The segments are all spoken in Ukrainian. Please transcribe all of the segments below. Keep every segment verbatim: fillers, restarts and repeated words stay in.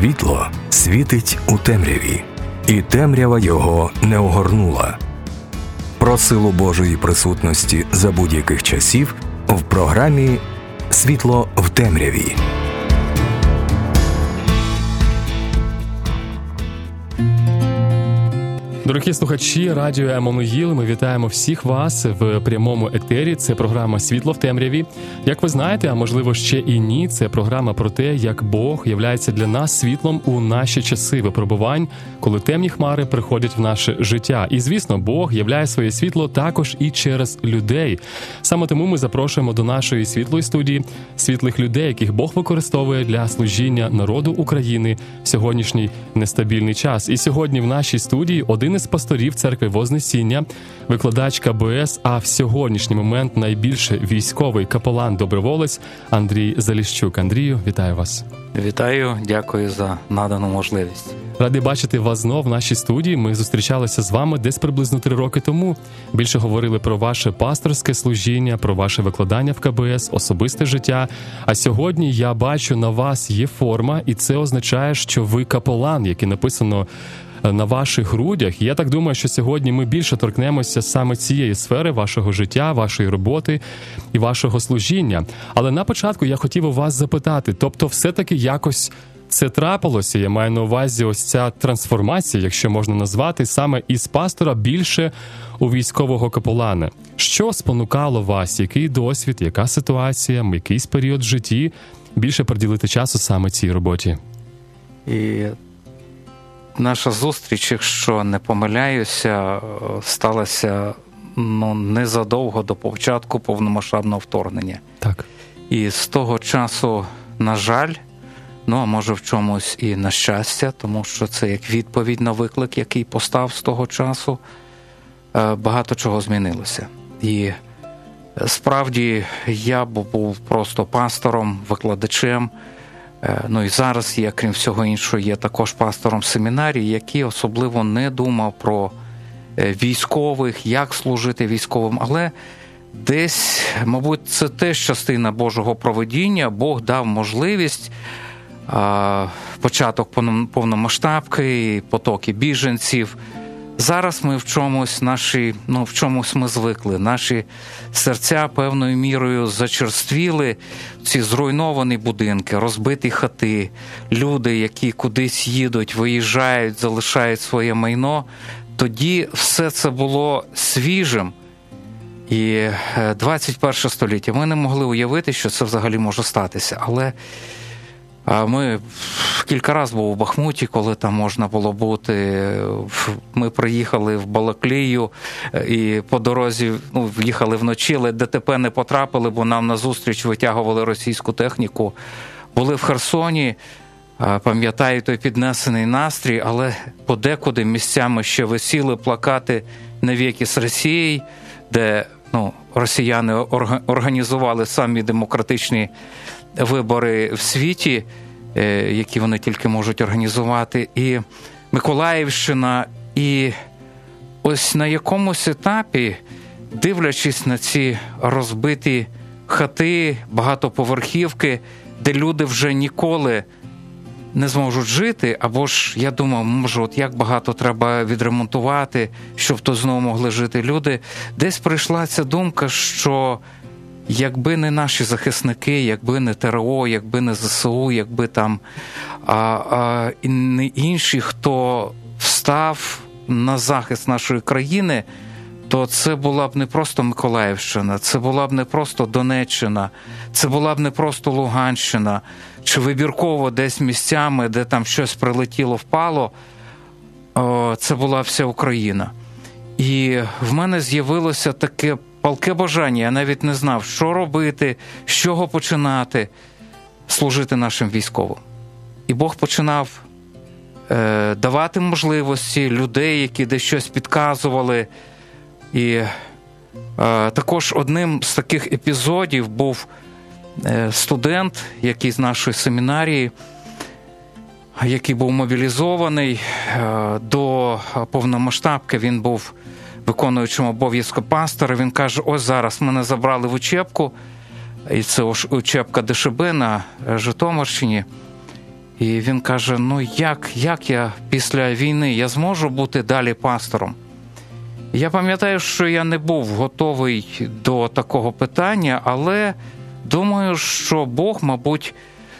Світло світить у темряві, і темрява його не огорнула. Про силу Божої присутності за будь-яких часів в програмі «Світло в темряві». Дорогі слухачі Радіо Еммануїл, ми вітаємо всіх вас в прямому етері. Це програма «Світло в темряві». Як ви знаєте, а можливо ще і ні, це програма про те, як Бог являється для нас світлом у наші часи випробувань, коли темні хмари приходять в наше життя. І, звісно, Бог являє своє світло також і через людей. Саме тому ми запрошуємо до нашої світлої студії світлих людей, яких Бог використовує для служіння народу України в сьогоднішній нестабільний час. І сьогодні в нашій студії один із пасторів церкви Вознесіння, викладач ка бе ес, а в сьогоднішній момент найбільше військовий капелан-доброволець Андрій Заліщук. Андрію, вітаю вас. Вітаю, дякую за надану можливість. Радий бачити вас знов в нашій студії. Ми зустрічалися з вами десь приблизно три роки тому. Більше говорили про ваше пасторське служіння, про ваше викладання в ка бе ес, особисте життя. А сьогодні я бачу, на вас є форма, і це означає, що ви капелан, який написано на ваших грудях. І я так думаю, що сьогодні ми більше торкнемося саме цієї сфери вашого життя, вашої роботи і вашого служіння. Але на початку я хотів у вас запитати, тобто все-таки якось це трапилося, я маю на увазі ось ця трансформація, якщо можна назвати, саме із пастора більше у військового капелана. Що спонукало вас, який досвід, яка ситуація, якийсь період в житті більше приділити часу саме цій роботі? І наша зустріч, якщо не помиляюся, сталася ну, незадовго до початку повномасштабного вторгнення. Так. І з того часу, на жаль, ну, а може в чомусь і на щастя, тому що це як відповідь на виклик, який постав з того часу, багато чого змінилося. І справді я був просто пастором, викладачем, ну і зараз я, крім всього іншого, є також пастором семінарії, який особливо не думав про військових, як служити військовим, але десь, мабуть, це теж частина Божого провидіння. Бог дав можливість, початок повномасштабки, потоки біженців. Зараз ми в чомусь наші, ну, в чомусь ми звикли. Наші серця певною мірою зачерствіли. Ці зруйновані будинки, розбиті хати, люди, які кудись їдуть, виїжджають, залишають своє майно. Тоді все це було свіжим. І двадцять перше століття ми не могли уявити, що це взагалі може статися. Але ми кілька разів були в Бахмуті, коли там можна було бути. Ми приїхали в Балаклію і по дорозі, ну, їхали вночі, але де те пе не потрапили, бо нам назустріч витягували російську техніку. Були в Херсоні, пам'ятаю той піднесений настрій, але подекуди місцями ще висіли плакати «Навіки з Росією», де ну, росіяни організували самі демократичні вибори в світі, які вони тільки можуть організувати, і Миколаївщина. І ось на якомусь етапі, дивлячись на ці розбиті хати, багатоповерхівки, де люди вже ніколи не зможуть жити, або ж я думав, може, от як багато треба відремонтувати, щоб то знову могли жити люди, десь прийшла ця думка, що якби не наші захисники, якби не те ер о, якби не зе се у, якби там а, а, і не інші, хто встав на захист нашої країни, то це була б не просто Миколаївщина, це була б не просто Донеччина, це була б не просто Луганщина, чи вибірково десь місцями, де там щось прилетіло, впало, о, це була вся Україна. І в мене з'явилося таке палке бажання, я навіть не знав, що робити, з чого починати служити нашим військовим. І Бог починав е, давати можливості людей, які десь щось підказували. І е, також одним з таких епізодів був е, студент, який з нашої семінарії, який був мобілізований е, до повномасштабки, він був виконуючим обов'язки пастора. Він каже, ось зараз мене забрали в учебку, і це учебка де ше бе на Житомирщині. І він каже, ну як, як я після війни, я зможу бути далі пастором? Я пам'ятаю, що я не був готовий до такого питання, але думаю, що Бог, мабуть,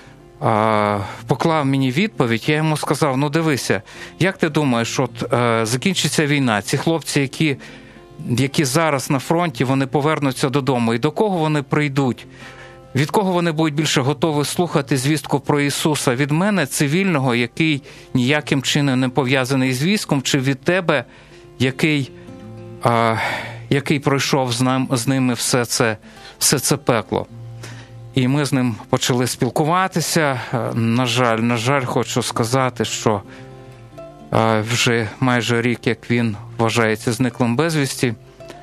поклав мені відповідь. Я йому сказав, ну дивися, як ти думаєш, от закінчиться війна, ці хлопці, які, які зараз на фронті, вони повернуться додому, і до кого вони прийдуть? Від кого вони будуть більше готові слухати звістку про Ісуса? Від мене, цивільного, який ніяким чином не пов'язаний з військом, чи від тебе, який, а, який пройшов з, нам, з ними все це, все це пекло? І ми з ним почали спілкуватися. На жаль, на жаль, хочу сказати, що а, вже майже рік, як він вважається зниклим безвісті.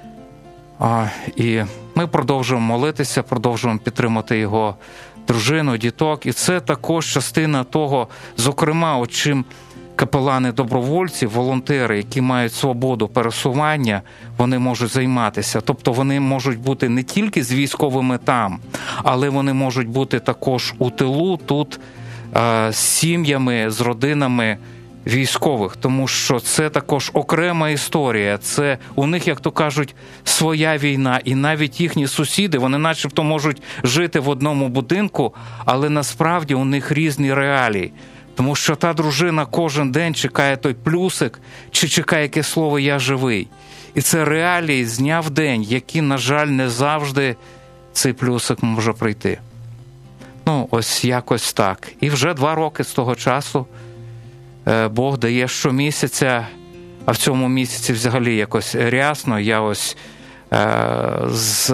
А, і ми продовжуємо молитися, продовжуємо підтримати його дружину, діток. І це також частина того, зокрема, от чим капелани-добровольці, волонтери, які мають свободу пересування, вони можуть займатися. Тобто вони можуть бути не тільки з військовими там, але вони можуть бути також у тилу, тут, з сім'ями, з родинами військових, тому що це також окрема історія. Це у них, як то кажуть, своя війна, і навіть їхні сусіди, вони начебто можуть жити в одному будинку, але насправді у них різні реалії. Тому що та дружина кожен день чекає той плюсик, чи чекає яке слово «я живий». І це реалії з дня в день, які, на жаль, не завжди цей плюсик може прийти. Ну, ось якось так. І вже два роки з того часу Бог дає щомісяця, а в цьому місяці взагалі якось рясно. Я ось е, з...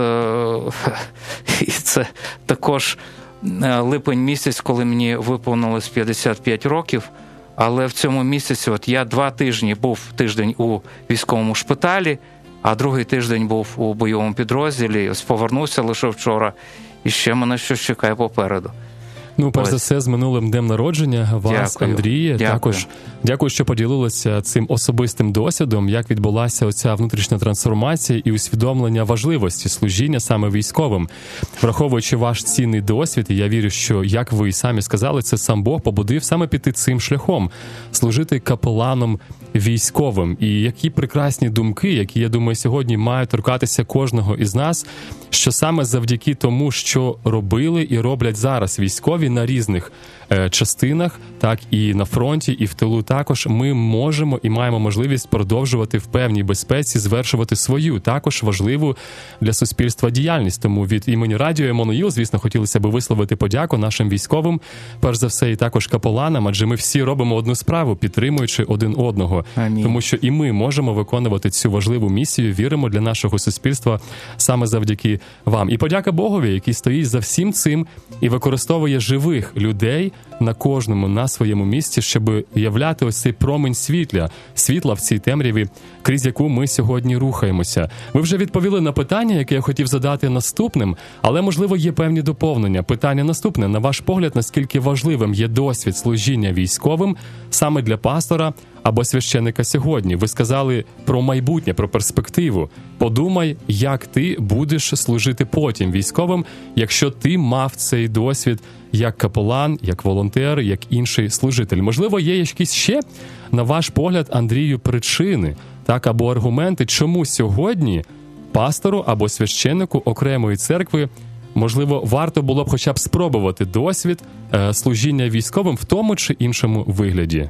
І це також липень місяць, коли мені виповнилось п'ятдесят п'ять років, але в цьому місяці от я два тижні був тиждень у військовому шпиталі, а другий тиждень був у бойовому підрозділі, ось повернувся лише вчора, і ще мене щось чекає попереду. Ну, перш за все, з минулим днем народження вас, дякую. Андріє. Дякую. Також дякую, що поділилися цим особистим досвідом, як відбулася оця внутрішня трансформація і усвідомлення важливості служіння саме військовим. Враховуючи ваш цінний досвід, і я вірю, що, як ви самі сказали, це сам Бог побудив саме піти цим шляхом, служити капеланом військовим. І які прекрасні думки, які, я думаю, сьогодні мають торкатися кожного із нас, що саме завдяки тому, що робили і роблять зараз військові на різних е, частинах, так і на фронті, і в тилу також, ми можемо і маємо можливість продовжувати в певній безпеці, звершувати свою, також важливу для суспільства діяльність. Тому від імені Радіо Еммануїл, звісно, хотілося б висловити подяку нашим військовим, перш за все, і також капеланам, адже ми всі робимо одну справу, підтримуючи один одного. Амінь. Тому що і ми можемо виконувати цю важливу місію, віримо, для нашого суспільства саме завдяки вам. І подяка Богові, який стоїть за всім цим і використовує живих людей на кожному, на своєму місці, щоб являти ось цей промінь світла, світла в цій темряві, крізь яку ми сьогодні рухаємося. Ви вже відповіли на питання, яке я хотів задати наступним, але, можливо, є певні доповнення. Питання наступне. На ваш погляд, наскільки важливим є досвід служіння військовим саме для пастора або священика сьогодні? Ви сказали про майбутнє, про перспективу. Подумай, як ти будеш служити потім військовим, якщо ти мав цей досвід як капелан, як волонтер, як інший служитель. Можливо, є якісь ще, на ваш погляд, Андрію, причини, так, або аргументи, чому сьогодні пастору або священнику окремої церкви, можливо, варто було б хоча б спробувати досвід е, служіння військовим в тому чи іншому вигляді?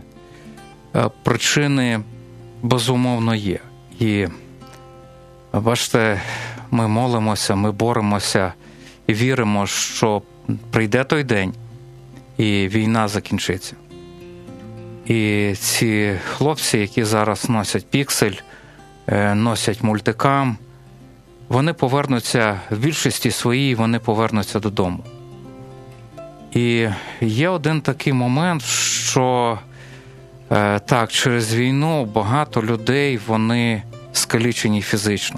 Причини, безумовно, є. І, бачите, ми молимося, ми боремося і віримо, що прийде той день, і війна закінчиться. І ці хлопці, які зараз носять піксель, носять мультикам, вони повернуться, в більшості своїй, вони повернуться додому. І є один такий момент, що так, через війну багато людей, вони скалічені фізично.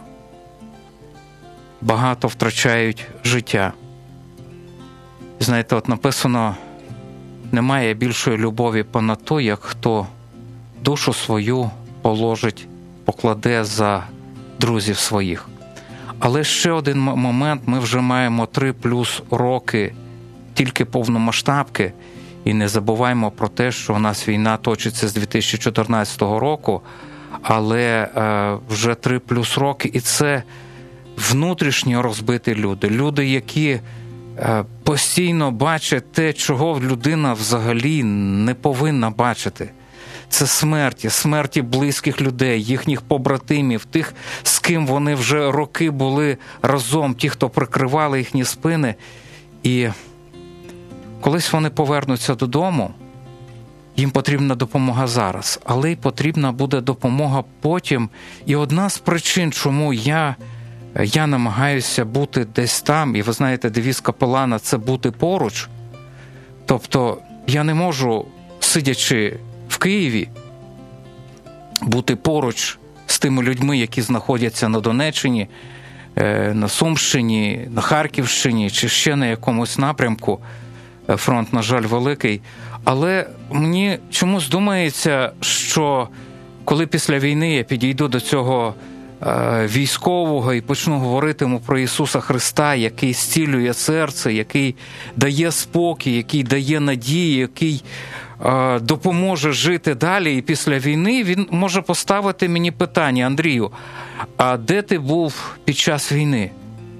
Багато втрачають життя. Знаєте, от написано, немає більшої любові понад ту, як хто душу свою положить, покладе за друзів своїх. Але ще один момент, ми вже маємо три плюс роки тільки повномасштабки, І не забуваймо про те, що у нас війна точиться з дві тисячі чотирнадцятого року, але е, вже три плюс роки, і це внутрішньо розбиті люди. Люди, які е, постійно бачать те, чого людина взагалі не повинна бачити. Це смерті, смерті близьких людей, їхніх побратимів, тих, з ким вони вже роки були разом, ті, хто прикривали їхні спини. І колись вони повернуться додому, їм потрібна допомога зараз, але й потрібна буде допомога потім. І одна з причин, чому я, я намагаюся бути десь там, і ви знаєте, девіз капелана – це бути поруч. Тобто я не можу, сидячи в Києві, бути поруч з тими людьми, які знаходяться на Донеччині, на Сумщині, на Харківщині чи ще на якомусь напрямку. Фронт, на жаль, великий. Але мені чомусь думається, що коли після війни я підійду до цього е, військового і почну говорити йому про Ісуса Христа, який зцілює серце, який дає спокій, який дає надію, який е, допоможе жити далі, і після війни він може поставити мені питання: Андрію, а де ти був під час війни?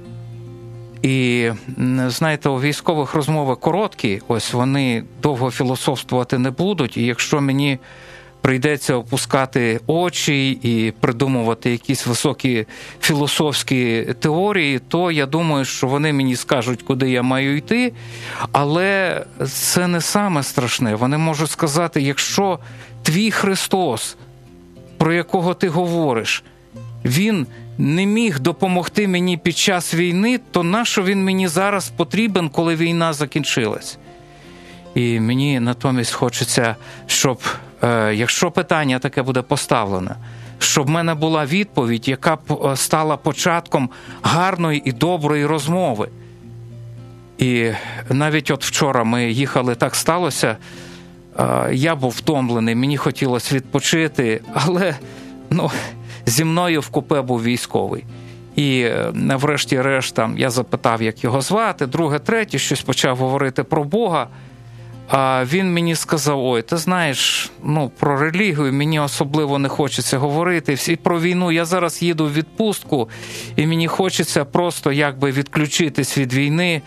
І, знаєте, у військових розмови короткі, ось вони довго філософствувати не будуть, і якщо мені прийдеться опускати очі і придумувати якісь високі філософські теорії, то я думаю, що вони мені скажуть, куди я маю йти, але це не саме страшне. Вони можуть сказати: якщо твій Христос, про якого ти говориш, він не міг допомогти мені під час війни, то нащо він мені зараз потрібен, коли війна закінчилась? І мені натомість хочеться, щоб, е, якщо питання таке буде поставлене, щоб в мене була відповідь, яка б стала початком гарної і доброї розмови. І навіть от вчора ми їхали, так сталося, е, я був втомлений, мені хотілося відпочити, але, ну... зі мною в купе був військовий. І врешті-решт там я запитав, як його звати, друге, третє, щось почав говорити про Бога. А він мені сказав: ой, ти знаєш, ну, про релігію мені особливо не хочеться говорити. І про війну я зараз їду в відпустку, і мені хочеться просто якби відключитись від війни.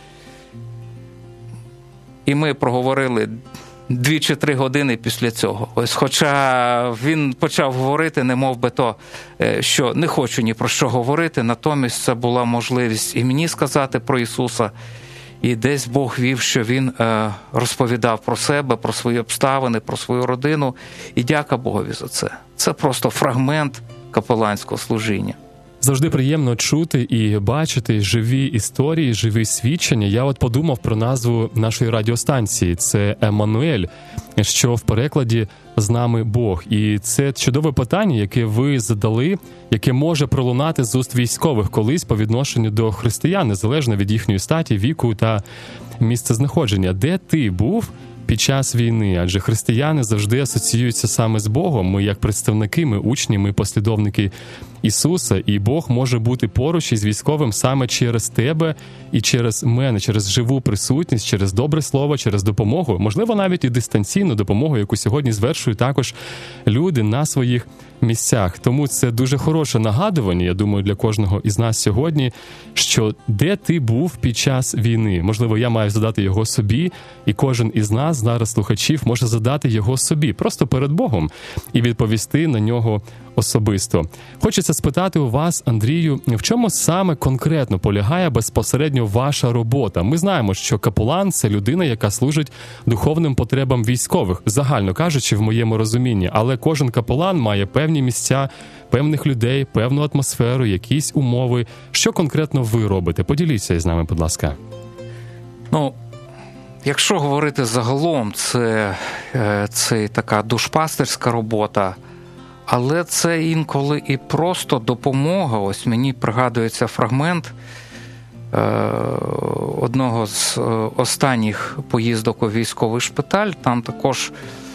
І ми проговорили дві чи три години після цього. Ось, хоча він почав говорити, не мов би то, що не хочу ні про що говорити, натомість це була можливість і мені сказати про Ісуса, і десь Бог вів, що він е, розповідав про себе, про свої обставини, про свою родину, і дяка Богові за це. Це просто фрагмент капеланського служіння. Завжди приємно чути і бачити живі історії, живі свідчення. Я от подумав про назву нашої радіостанції. Це «Еммануель», що в перекладі «З нами Бог». І це чудове питання, яке ви задали, яке може пролунати з уст військових колись по відношенню до християн, незалежно від їхньої статі, віку та місцезнаходження. Де ти був під час війни? Адже християни завжди асоціюються саме з Богом. Ми як представники, ми учні, ми послідовники Ісуса, і Бог може бути поруч із військовим саме через тебе і через мене, через живу присутність, через добре слово, через допомогу, можливо, навіть і дистанційну допомогу, яку сьогодні звершують також люди на своїх місцях. Тому це дуже хороше нагадування, я думаю, для кожного із нас сьогодні, що де ти був під час війни? Можливо, я маю задати його собі, і кожен із нас, зараз слухачів, може задати його собі, просто перед Богом, і відповісти на нього особисто. Хочеться спитати у вас, Андрію, в чому саме конкретно полягає безпосередньо ваша робота? Ми знаємо, що капелан – це людина, яка служить духовним потребам військових, загально кажучи, в моєму розумінні, але кожен капелан має певні місця, певних людей, певну атмосферу, якісь умови. Що конкретно ви робите? Поділіться із нами, будь ласка. Ну, якщо говорити загалом, це, це така душпастерська робота, але це інколи і просто допомога. Ось мені пригадується фрагмент е, одного з останніх поїздок у військовий шпиталь. Там також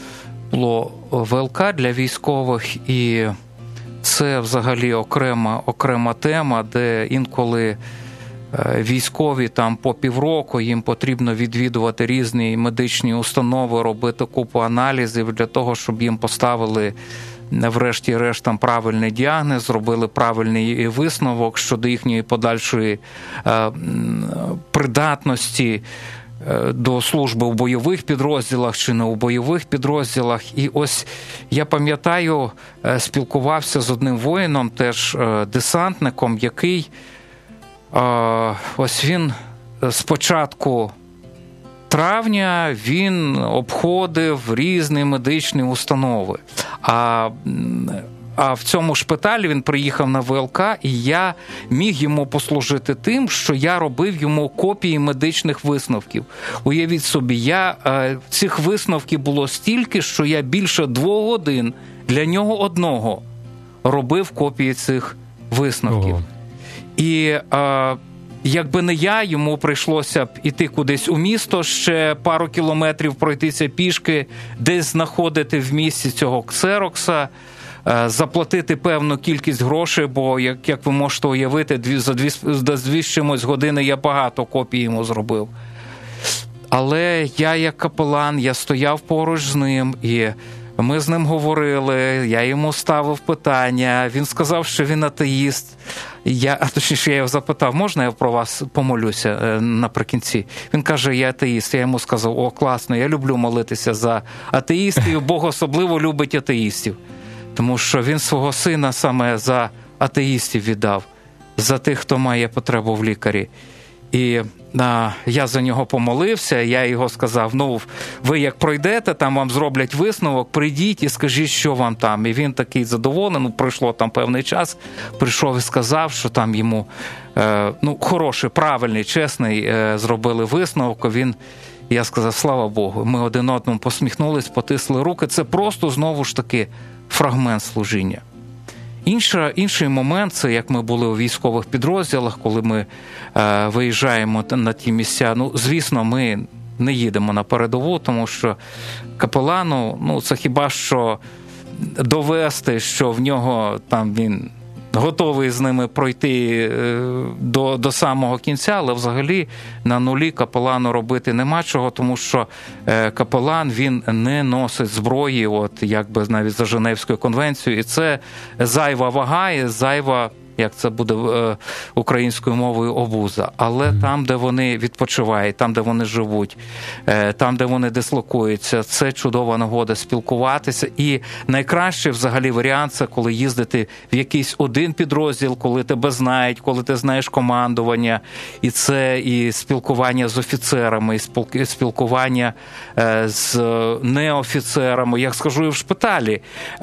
було ВЛК для військових, і це взагалі окрема, окрема тема, де інколи військові там по півроку, їм потрібно відвідувати різні медичні установи, робити купу аналізів для того, щоб їм поставили врешті-решт там правильний діагноз, зробили правильний висновок щодо їхньої подальшої придатності до служби у бойових підрозділах чи не у бойових підрозділах. І ось я пам'ятаю, спілкувався з одним воїном, теж десантником, який ось він з початку травня він обходив різні медичні установи. А, а в цьому шпиталі він приїхав на ВЛК, і я міг йому послужити тим, що я робив йому копії медичних висновків. Уявіть собі, я, цих висновків було стільки, що я більше двох годин для нього одного робив копії цих висновків. Ого. І а, якби не я, йому прийшлося б іти кудись у місто, ще пару кілометрів пройтися пішки, десь знаходити в місті цього ксерокса, заплатити певну кількість грошей, бо, як, як ви можете уявити, дві, за дві, за дві з чимось години я багато копій йому зробив. Але я як капелан, я стояв поруч з ним, і ми з ним говорили, я йому ставив питання, він сказав, що він атеїст. Я, а точніше, я його запитав, можна я про вас помолюся наприкінці? Він каже, я атеїст. Я йому сказав, о, класно, я люблю молитися за атеїстів, Бог особливо любить атеїстів. Тому що він свого сина саме за атеїстів віддав, за тих, хто має потребу в лікарі. І а, я за нього помолився, я його сказав, ну, ви як пройдете, там вам зроблять висновок, прийдіть і скажіть, що вам там. І він такий задоволений, ну, пройшло там певний час, прийшов і сказав, що там йому, е, ну, хороший, правильний, чесний, е, зробили висновок. Він, я сказав, слава Богу, ми один одному посміхнулись, потисли руки. Це просто, знову ж таки, фрагмент служіння. Інша, інший момент – це як ми були у військових підрозділах, коли ми е, виїжджаємо на ті місця. Ну, звісно, ми не їдемо на передову, тому що капелану, ну, це хіба що довести, що в нього там він готовий з ними пройти до, до самого кінця, але взагалі на нулі капелану робити нема чого, тому що капелан, він не носить зброї, от якби навіть за Женевською конвенцією, і це зайва вага і зайва, як це буде українською мовою, обуза. Але там, де вони відпочивають, там, де вони живуть, там, де вони дислокуються, це чудова нагода спілкуватися. І найкращий взагалі варіант – це коли їздити в якийсь один підрозділ, коли тебе знають, коли ти знаєш командування. І це і спілкування з офіцерами, і спілкування з неофіцерами. Як скажу і в шпиталі,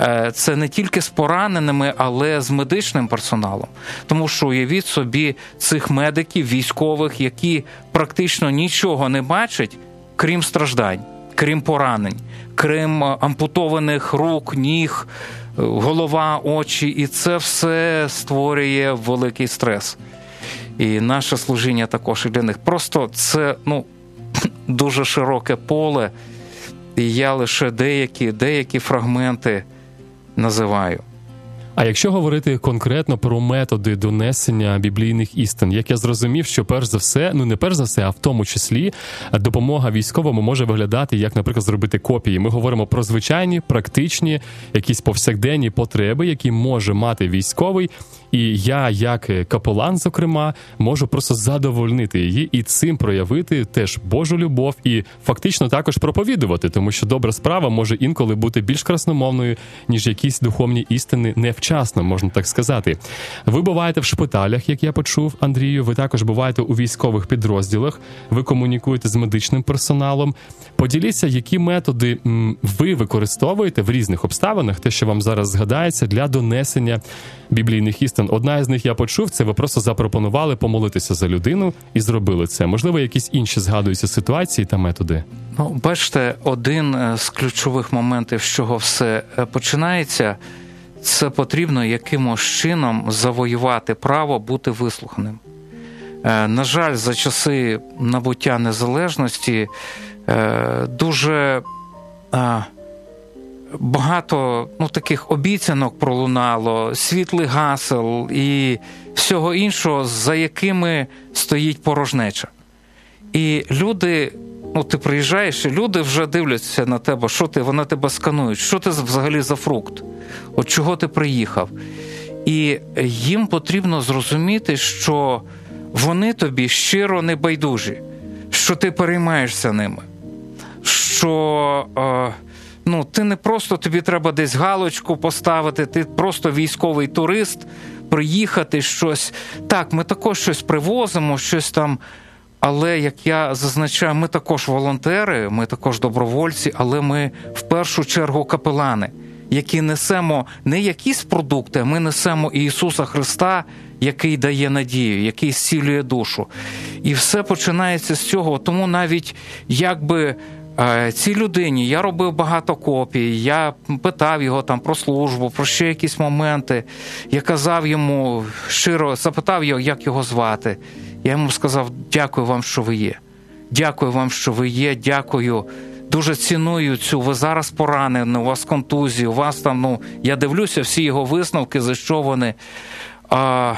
це не тільки з пораненими, але з медичним персоналом. Тому що уявіть собі цих медиків, військових, які практично нічого не бачать, крім страждань, крім поранень, крім ампутованих рук, ніг, голова, очі. І це все створює великий стрес. І наше служіння також і для них. Просто це, ну, дуже широке поле, і я лише деякі, деякі фрагменти називаю. А якщо говорити конкретно про методи донесення біблійних істин, як я зрозумів, що перш за все, ну не перш за все, а в тому числі допомога військовому може виглядати, як, наприклад, зробити копії. Ми говоримо про звичайні, практичні, якісь повсякденні потреби, які може мати військовий, і я, як капелан, зокрема, можу просто задовольнити її і цим проявити теж Божу любов і фактично також проповідувати, тому що добра справа може інколи бути більш красномовною, ніж якісь духовні істини невчасно, можна так сказати. Ви буваєте в шпиталях, як я почув, Андрію, ви також буваєте у військових підрозділах, ви комунікуєте з медичним персоналом. Поділіться, які методи ви використовуєте в різних обставинах, те, що вам зараз згадається, для донесення біблійних істин. Одна із них я почув, це ви просто запропонували помолитися за людину і зробили це. Можливо, якісь інші згадуються ситуації та методи? Ну, бачите, один з ключових моментів, з чого все починається, це потрібно якимось чином завоювати право бути вислуханим. На жаль, за часи набуття незалежності дуже багато ну, таких обіцянок пролунало, світлих гасел і всього іншого, за якими стоїть порожнеча. І люди, ну ти приїжджаєш, і люди вже дивляться на тебе, що ти, вони тебе сканують, що ти взагалі за фрукт, от чого ти приїхав. І їм потрібно зрозуміти, що вони тобі щиро не байдужі, що ти переймаєшся ними, що е, ну, ти не просто, тобі треба десь галочку поставити, ти просто військовий турист, приїхати щось. Так, ми також щось привозимо, щось там, але, як я зазначаю, ми також волонтери, ми також добровольці, але ми в першу чергу капелани, які несемо не якісь продукти, а ми несемо Ісуса Христа, який дає надію, який зцілює душу. І все починається з цього. Тому навіть якби цій людині я робив багато копій, я питав його там про службу, про ще якісь моменти, я казав йому щиро, запитав його, як його звати. Я йому сказав: дякую вам, що ви є. Дякую вам, що ви є, дякую. Дуже ціную цю, ви зараз поранені, у вас контузії, у вас там, ну, я дивлюся всі його висновки, за що вони. А,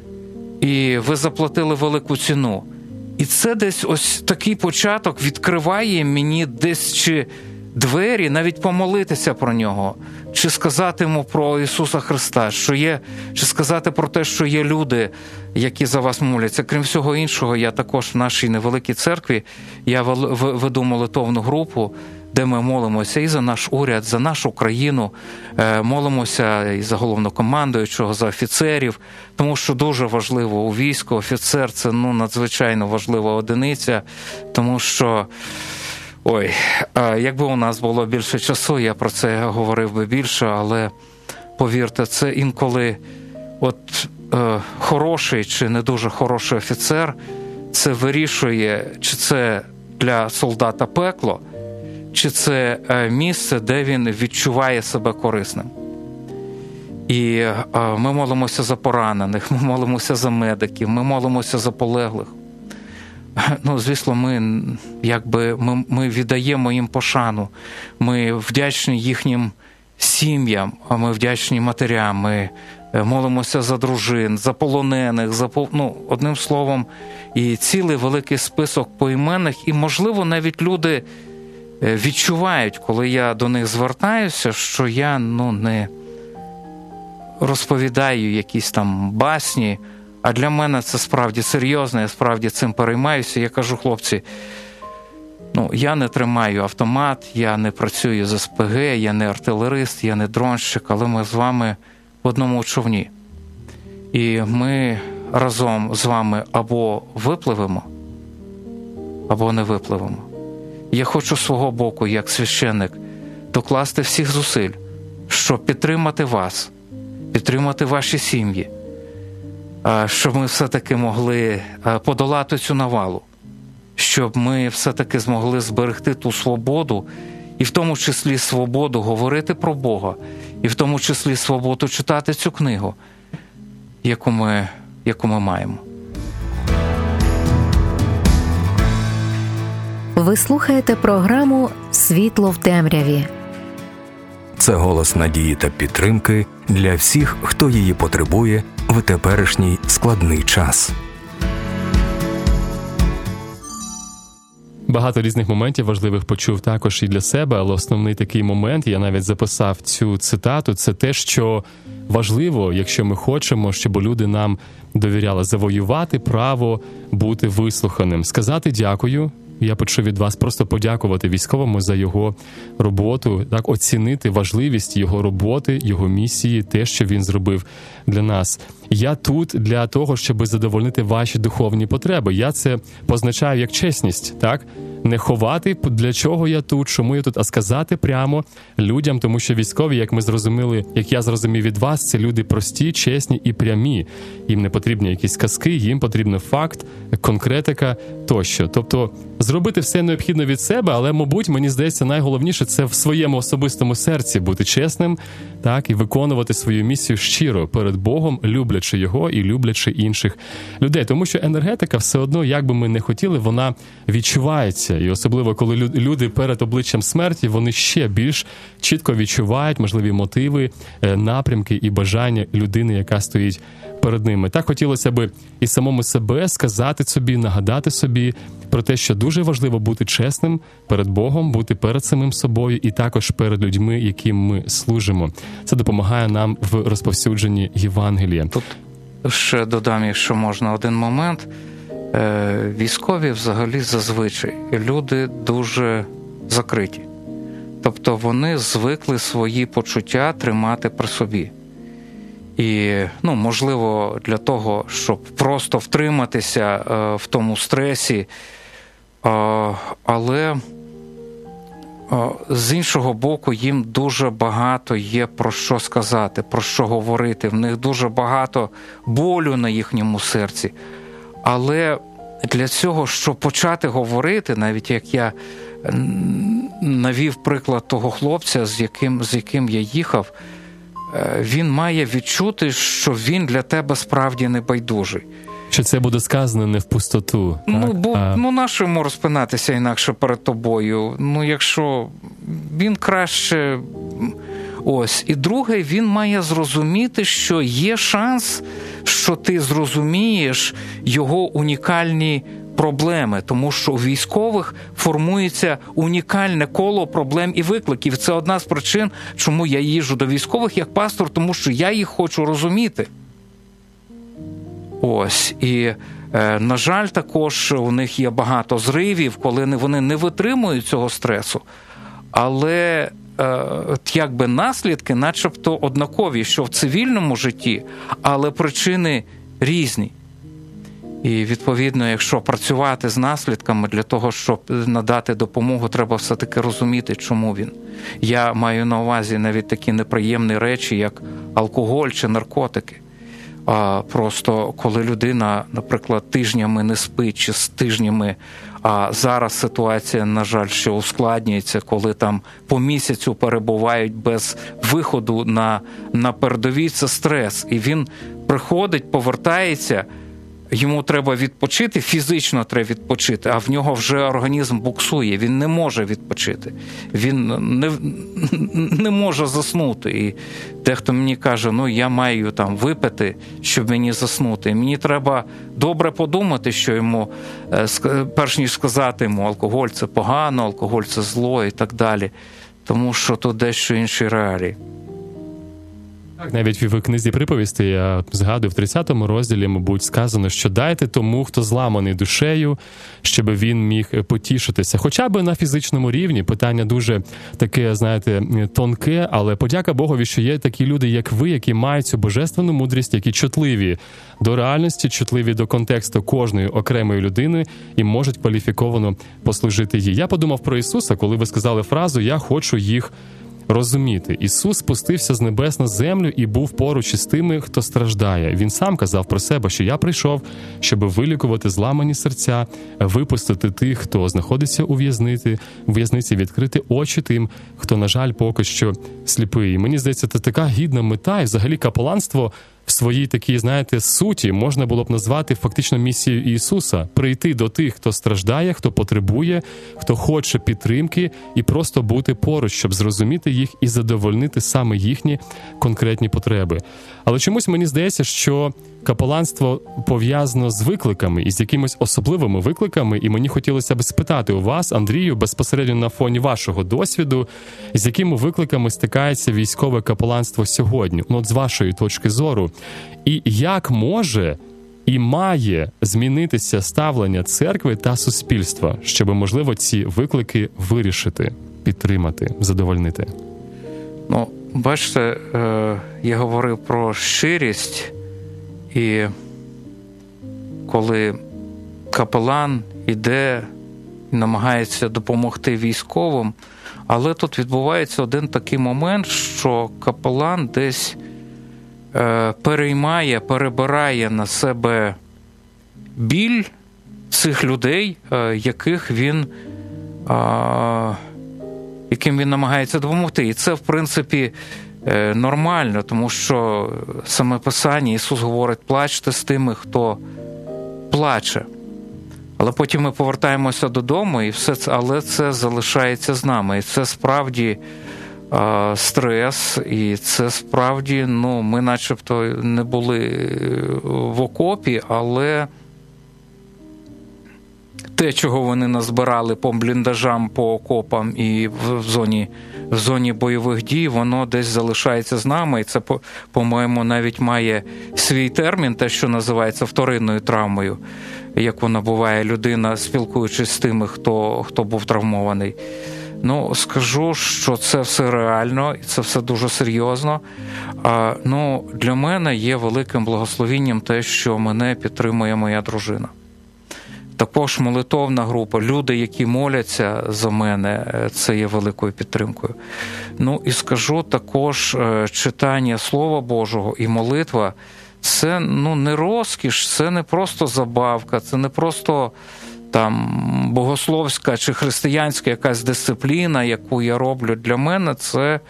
і ви заплатили велику ціну. І це десь ось такий початок відкриває мені десь чи двері, навіть помолитися про нього, чи сказати йому про Ісуса Христа, що є, чи сказати про те, що є люди, які за вас моляться. Крім всього іншого, я також в нашій невеликій церкві, я веду молитовну групу, де ми молимося і за наш уряд, за нашу країну, молимося і за головнокомандуючого, за офіцерів, тому що дуже важливо у війську, офіцер – це ну, надзвичайно важлива одиниця, тому що, ой, якби у нас було більше часу, я про це говорив би більше, але повірте, це інколи от е, хороший чи не дуже хороший офіцер, це вирішує, чи це для солдата пекло, чи це місце, де він відчуває себе корисним. І ми молимося за поранених, ми молимося за медиків, ми молимося за полеглих. Ну, звісно, ми, якби, ми, ми віддаємо їм пошану, ми вдячні їхнім сім'ям, ми вдячні матерям, ми молимося за дружин, за полонених, за, ну, одним словом, і цілий великий список поіменних, і, можливо, навіть люди відчувають, коли я до них звертаюся, що я ну, не розповідаю якісь там басні, а для мене це справді серйозно, я справді цим переймаюся. Я кажу: хлопці, ну, я не тримаю автомат, я не працюю з ес пе ге, я не артилерист, я не дронщик, але ми з вами в одному човні. І ми разом з вами або випливемо, або не випливемо. Я хочу свого боку, як священник, докласти всіх зусиль, щоб підтримати вас, підтримати ваші сім'ї, щоб ми все-таки могли подолати цю навалу, щоб ми все-таки змогли зберегти ту свободу, і в тому числі свободу говорити про Бога, і в тому числі свободу читати цю книгу, яку ми, яку ми маємо. Ви слухаєте програму «Світло в темряві». Це голос надії та підтримки для всіх, хто її потребує в теперішній складний час. Багато різних моментів важливих почув також і для себе, але основний такий момент, я навіть записав цю цитату, це те, що важливо, якщо ми хочемо, щоб люди нам довіряли, завоювати право бути вислуханим, сказати дякую. Я почув від вас просто подякувати військовому за його роботу, так оцінити важливість його роботи, його місії, те, що він зробив для нас. Я тут для того, щоб задовольнити ваші духовні потреби. Я це позначаю як чесність, так? Не ховати, для чого я тут, чому я тут, а сказати прямо людям, тому що військові, як ми зрозуміли, як я зрозумів від вас, це люди прості, чесні і прямі. Їм не потрібні якісь казки, їм потрібен факт, конкретика тощо. Тобто зробити все необхідне від себе, але, мабуть, мені здається, найголовніше – це в своєму особистому серці бути чесним, так, і виконувати свою місію щиро перед Богом, люблячи Його і люблячи інших людей. Тому що енергетика все одно, як би ми не хотіли, вона відчувається. І особливо, коли люди перед обличчям смерті, вони ще більш чітко відчувають можливі мотиви, напрямки і бажання людини, яка стоїть перед ними. Так хотілося б і самому себе сказати собі, нагадати собі про те, що дуже важливо бути чесним перед Богом, бути перед самим собою і також перед людьми, яким ми служимо. Це допомагає нам в розповсюдженні Євангелія. Тут ще додам, якщо можна, один момент. Військові взагалі зазвичай люди дуже закриті. Тобто вони звикли свої почуття тримати при собі. І, ну, можливо, для того, щоб просто втриматися е, в тому стресі, е, але е, з іншого боку їм дуже багато є про що сказати, про що говорити. В них дуже багато болю на їхньому серці. Але для цього, щоб почати говорити, навіть як я навів приклад того хлопця, з яким, з яким я їхав, він має відчути, що він для тебе справді небайдужий. Що це буде сказано не в пустоту. Так? Ну, бо, а... ну, нащо йому розпинатися інакше перед тобою? Ну, якщо він краще... Ось. І друге, він має зрозуміти, що є шанс, що ти зрозумієш його унікальні проблеми, тому що у військових формується унікальне коло проблем і викликів. Це одна з причин, чому я їжджу до військових як пастор, тому що я їх хочу розуміти. Ось. І, е, на жаль, також у них є багато зривів, коли вони не витримують цього стресу. Але е, якби наслідки начебто однакові, що в цивільному житті, але причини різні. І, відповідно, якщо працювати з наслідками для того, щоб надати допомогу, треба все-таки розуміти, чому він. Я маю на увазі навіть такі неприємні речі, як алкоголь чи наркотики. А просто коли людина, наприклад, тижнями не спить, чи з тижнями, а зараз ситуація, на жаль, ще ускладнюється, коли там по місяцю перебувають без виходу на, на передовій, це стрес. І він приходить, повертається, йому треба відпочити, фізично треба відпочити, а в нього вже організм буксує, він не може відпочити, він не, не може заснути. І дехто мені каже, ну я маю там випити, щоб мені заснути. І мені треба добре подумати, що йому, перш ніж сказати йому, алкоголь це погано, алкоголь це зло і так далі, тому що тут дещо інші реалії. Навіть в книзі приповісти, я згадую, в тридцятому розділі, мабуть, сказано, що дайте тому, хто зламаний душею, щоб він міг потішитися. Хоча б на фізичному рівні, питання дуже таке, знаєте, тонке, але подяка Богові, що є такі люди, як ви, які мають цю божественну мудрість, які чутливі до реальності, чутливі до контексту кожної окремої людини і можуть кваліфіковано послужити їй. Я подумав про Ісуса, коли ви сказали фразу «Я хочу їх розуміти». Ісус спустився з небес на землю і був поруч із тими, хто страждає. Він сам казав про себе, що я прийшов, щоб вилікувати зламані серця, випустити тих, хто знаходиться у в'язниці, у в'язниці, відкрити очі тим, хто, на жаль, поки що сліпий. І мені здається, це така гідна мета, і взагалі капеланство в своїй такій, знаєте, суті можна було б назвати фактично місією Ісуса. Прийти до тих, хто страждає, хто потребує, хто хоче підтримки, і просто бути поруч, щоб зрозуміти їх і задовольнити саме їхні конкретні потреби. Але чомусь мені здається, що капеланство пов'язано з викликами і з якимись особливими викликами, і мені хотілося б спитати у вас, Андрію, безпосередньо на фоні вашого досвіду, з якими викликами стикається військове капеланство сьогодні, ну, от з вашої точки зору, і як може і має змінитися ставлення церкви та суспільства, щоб, можливо, ці виклики вирішити, підтримати, задовольнити? Ну, бачите, я говорив про щирість, і коли капелан іде і намагається допомогти військовим, але тут відбувається один такий момент, що капелан десь переймає, перебирає на себе біль цих людей, яких він, яким він намагається допомогти. І це, в принципі, нормально, тому що саме Писання, Ісус говорить, плачте з тими, хто плаче. Але потім ми повертаємося додому, і все це, але це залишається з нами. І це справді а, стрес, і це справді, ну, ми начебто не були в окопі, але те, чого вони назбирали по бліндажам, по окопам і в зоні, в зоні бойових дій, воно десь залишається з нами. І це, по-моєму, навіть має свій термін, те, що називається вторинною травмою, як вона буває, людина, спілкуючись з тими, хто, хто був травмований. Ну, скажу, що це все реально, і це все дуже серйозно. А, ну, для мене є великим благословінням те, що мене підтримує моя дружина. Також молитовна група, люди, які моляться за мене, це є великою підтримкою. Ну і скажу також, читання Слова Божого і молитва – це, ну, не розкіш, це не просто забавка, це не просто там богословська чи християнська якась дисципліна, яку я роблю. Для мене це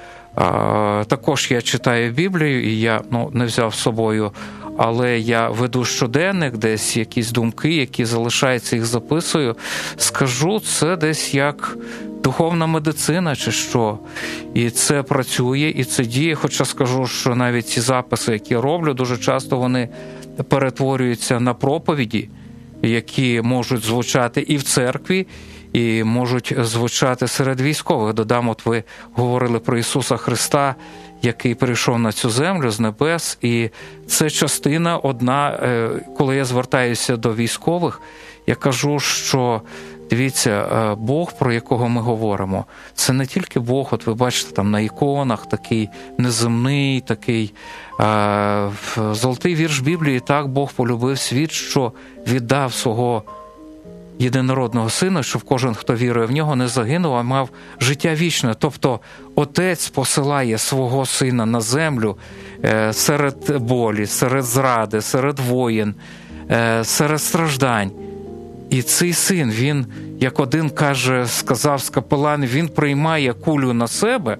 а, також я читаю Біблію, і я, ну, не взяв з собою, але я веду щоденник, десь якісь думки, які залишаються, їх записую. Скажу, це десь як духовна медицина чи що. І це працює, і це діє, хоча скажу, що навіть ці записи, які я роблю, дуже часто вони перетворюються на проповіді, які можуть звучати і в церкві, і можуть звучати серед військових. Додам, от ви говорили про Ісуса Христа, який прийшов на цю землю з небес, і це частина одна, коли я звертаюся до військових, я кажу, що дивіться, Бог, про якого ми говоримо, це не тільки Бог, от ви бачите там на іконах, такий неземний, такий е, золотий вірш Біблії, так Бог полюбив світ, що віддав свого єдинородного сина, щоб кожен, хто вірує в нього, не загинув, а мав життя вічне. Тобто Отець посилає свого сина на землю е, серед болі, серед зради, серед воєн, е, серед страждань. І цей син, він, як один каже, сказав з капелан, він приймає кулю на себе,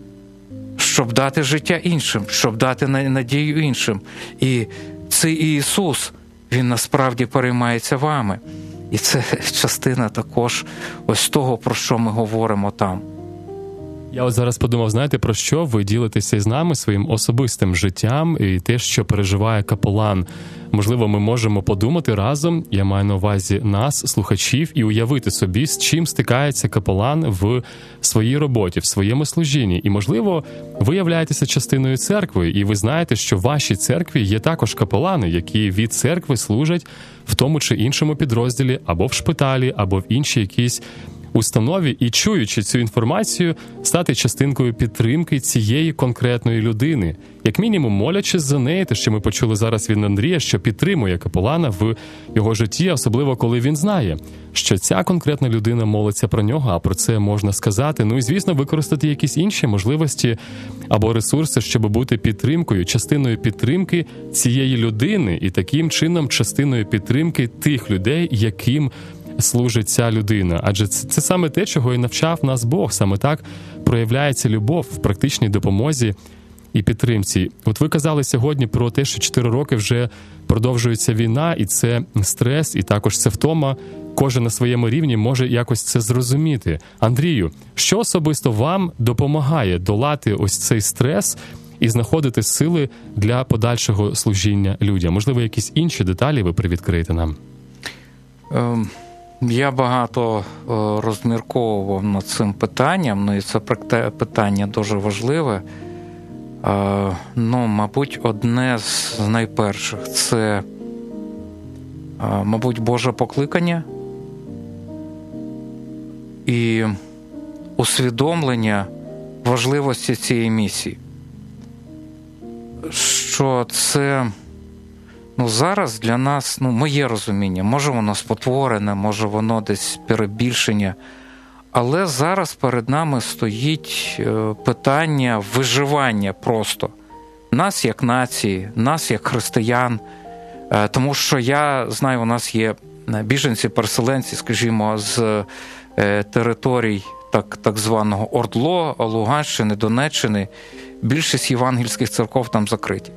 щоб дати життя іншим, щоб дати надію іншим. І цей Ісус, він насправді переймається вами. І це частина також ось того, про що ми говоримо там. Я от зараз подумав, знаєте, про що ви ділитеся з нами своїм особистим життям і те, що переживає капелан. Можливо, ми можемо подумати разом, я маю на увазі нас, слухачів, і уявити собі, з чим стикається капелан в своїй роботі, в своєму служінні. І, можливо, ви являєтеся частиною церкви, і ви знаєте, що в вашій церкві є також капелани, які від церкви служать в тому чи іншому підрозділі, або в шпиталі, або в іншій якійсь установі, і, чуючи цю інформацію, стати частинкою підтримки цієї конкретної людини. Як мінімум, молячись за неї, те, що ми почули зараз від Андрія, що підтримує капелана в його житті, особливо коли він знає, що ця конкретна людина молиться про нього, а про це можна сказати. Ну і, звісно, використати якісь інші можливості або ресурси, щоб бути підтримкою, частиною підтримки цієї людини і таким чином частиною підтримки тих людей, яким служить ця людина. Адже це, це саме те, чого і навчав нас Бог. Саме так проявляється любов в практичній допомозі і підтримці. От ви казали сьогодні про те, що чотири роки вже продовжується війна, і це стрес, і також це втома. Кожен на своєму рівні може якось це зрозуміти. Андрію, що особисто вам допомагає долати ось цей стрес і знаходити сили для подальшого служіння людям? Можливо, якісь інші деталі ви привідкриєте нам? Um... Я багато розмірковував над цим питанням, ну і це питання дуже важливе. Ну, мабуть, одне з найперших – це, мабуть, Боже покликання і усвідомлення важливості цієї місії. Що це... Ну, зараз для нас, ну, моє розуміння, може воно спотворене, може воно десь перебільшення, але зараз перед нами стоїть питання виживання просто. Нас як нації, нас як християн, тому що я знаю, у нас є біженці-переселенці, скажімо, з територій так, так званого ОРДЛО, Луганщини, Донеччини, більшість євангельських церков там закриті.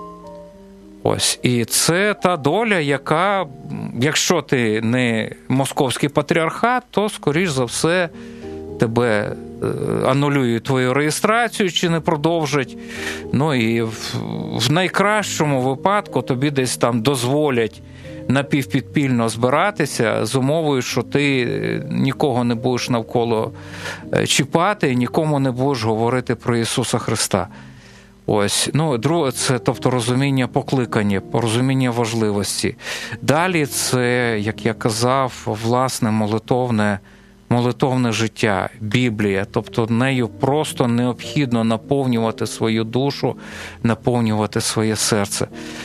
Ось. І це та доля, яка, якщо ти не московський патріархат, то, скоріш за все, тебе анулюють твою реєстрацію чи не продовжать. Ну і в, в найкращому випадку тобі десь там дозволять напівпідпільно збиратися з умовою, що ти нікого не будеш навколо чіпати і нікому не будеш говорити про Ісуса Христа. Ось, ну, друге, це, тобто, розуміння покликання, розуміння важливості. Далі це, як я казав, власне, молитовне, молитовне життя, Біблія. Тобто, нею просто необхідно наповнювати свою душу, наповнювати своє серце.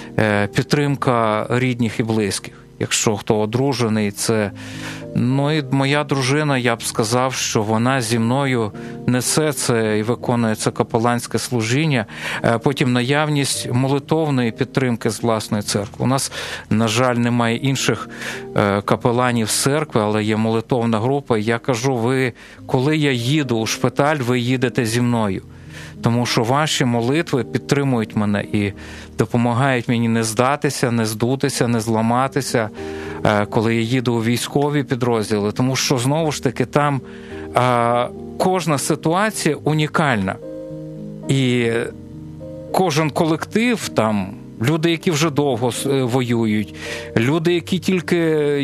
Підтримка рідних і близьких. Якщо хто одружений, це... Ну і моя дружина, я б сказав, що вона зі мною несе це і виконує це капеланське служіння. Потім наявність молитовної підтримки з власної церкви. У нас, на жаль, немає інших капеланів з церкви, але є молитовна група. І я кажу, ви, коли я їду у шпиталь, ви їдете зі мною. Тому що ваші молитви підтримують мене і допомагають мені не здатися, не здутися, не зламатися, коли я їду у військові підрозділи. Тому що, знову ж таки, там а, кожна ситуація унікальна. І кожен колектив, там, люди, які вже довго воюють, люди, які тільки,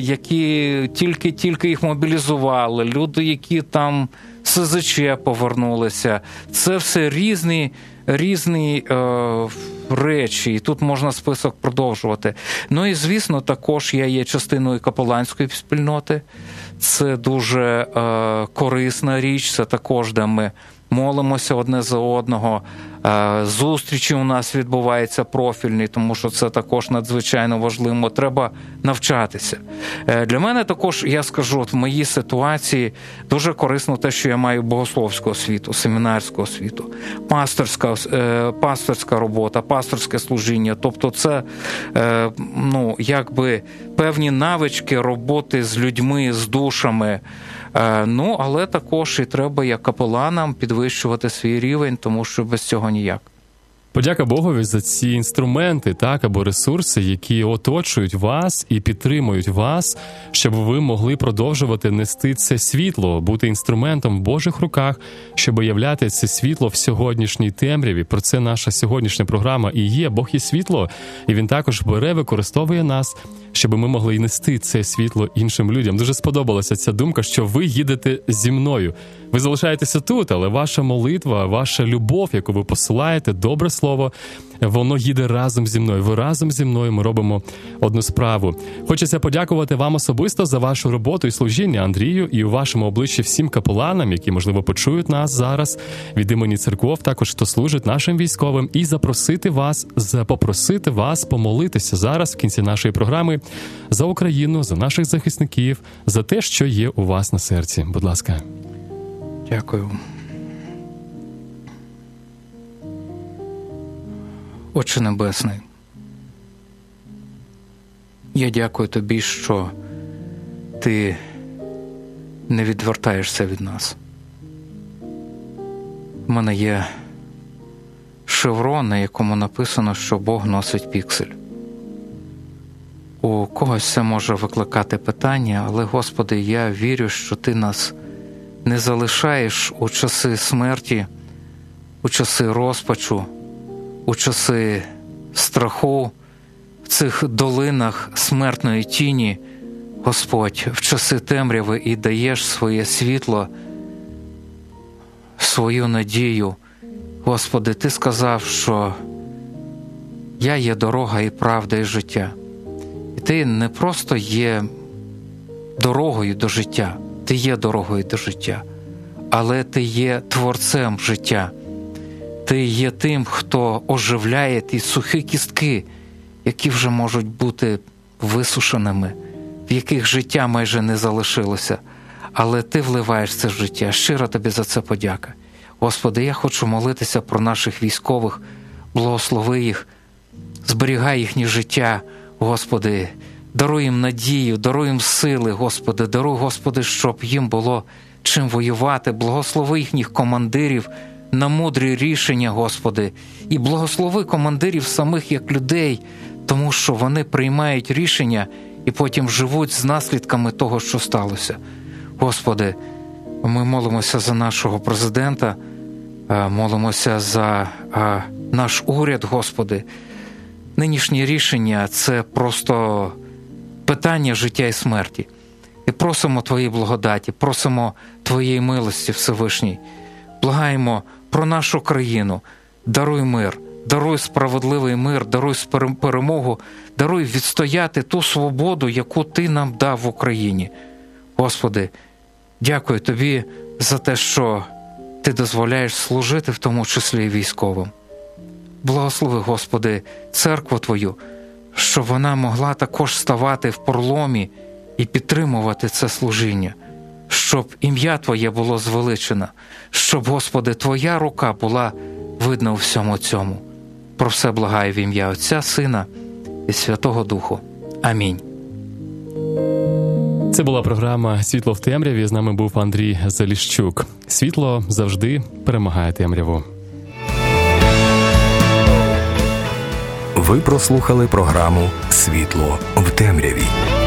які тільки, тільки їх мобілізували, люди, які там СЗЧ повернулися. Це все різні, різні е, речі, і тут можна список продовжувати. Ну і, звісно, також я є частиною капеланської спільноти. Це дуже е, корисна річ, це також, де ми молимося одне за одного. Зустрічі у нас відбуваються профільні, тому що це також надзвичайно важливо. Треба навчатися. Для мене також, я скажу, в моїй ситуації дуже корисно те, що я маю богословську освіту, семінарську освіту, пасторська, пасторська робота, пасторське служіння. Тобто це, ну, якби певні навички роботи з людьми, з душами. Ну, але також і треба, як капеланам, підвищувати свій рівень, тому що без цього ніяк. Подяка Богові за ці інструменти, так, або ресурси, які оточують вас і підтримують вас, щоб ви могли продовжувати нести це світло, бути інструментом в Божих руках, щоб являти це світло в сьогоднішній темряві. Про це наша сьогоднішня програма і є. Бог є світло, і Він також бере, використовує нас, щоб ми могли нести це світло іншим людям. Дуже сподобалася ця думка, що ви їдете зі мною. Ви залишаєтеся тут, але ваша молитва, ваша любов, яку ви посилаєте, добре слово, воно їде разом зі мною. Ви разом зі мною, ми робимо одну справу. Хочеться подякувати вам особисто за вашу роботу і служіння, Андрію, і у вашому обличчі всім капеланам, які, можливо, почують нас зараз від імені церков, також хто служить нашим військовим, і запросити вас, попросити вас помолитися зараз в кінці нашої програми за Україну, за наших захисників, за те, що є у вас на серці. Будь ласка. Дякую. Отче Небесний, я дякую Тобі, що Ти не відвертаєшся від нас. У мене є шеврон, на якому написано, що Бог носить піксель. У когось це може викликати питання, але, Господи, я вірю, що Ти нас не залишаєш у часи смерті, у часи розпачу, у часи страху, в цих долинах смертної тіні, Господь, в часи темряви, і даєш своє світло, свою надію. Господи, Ти сказав, що я є дорога і правда і життя. І Ти не просто є дорогою до життя, Ти є дорогою до життя, але Ти є творцем життя. Ти є тим, хто оживляє ті сухі кістки, які вже можуть бути висушеними, в яких життя майже не залишилося. Але Ти вливаєш це життя. Щиро Тобі за це подяка. Господи, я хочу молитися про наших військових, благослови їх, зберігай їхнє життя, Господи, Даруй їм надію, даруй їм сили, Господи, даруй, Господи, щоб їм було чим воювати. Благослови їхніх командирів на мудрі рішення, Господи, і благослови командирів самих як людей, тому що вони приймають рішення і потім живуть з наслідками того, що сталося. Господи, ми молимося за нашого президента, молимося за наш уряд, Господи. Нинішнє рішення – це просто питання життя і смерті. І просимо Твоєї благодаті, просимо Твоєї милості, Всевишній. Благаємо про нашу країну. Даруй мир, даруй справедливий мир, даруй перемогу, даруй відстояти ту свободу, яку Ти нам дав в Україні. Господи, дякую Тобі за те, що Ти дозволяєш служити, в тому числі і військовим. Благослови, Господи, церкву Твою, щоб вона могла також ставати в проломі і підтримувати це служіння, щоб ім'я Твоє було звеличено, щоб, Господи, Твоя рука була видна у всьому цьому. Про все благаю в ім'я Отця, Сина і Святого Духу. Амінь. Це була програма «Світло в темряві». З нами був Андрій Заліщук. Світло завжди перемагає темряву. Ви прослухали програму «Світло в темряві».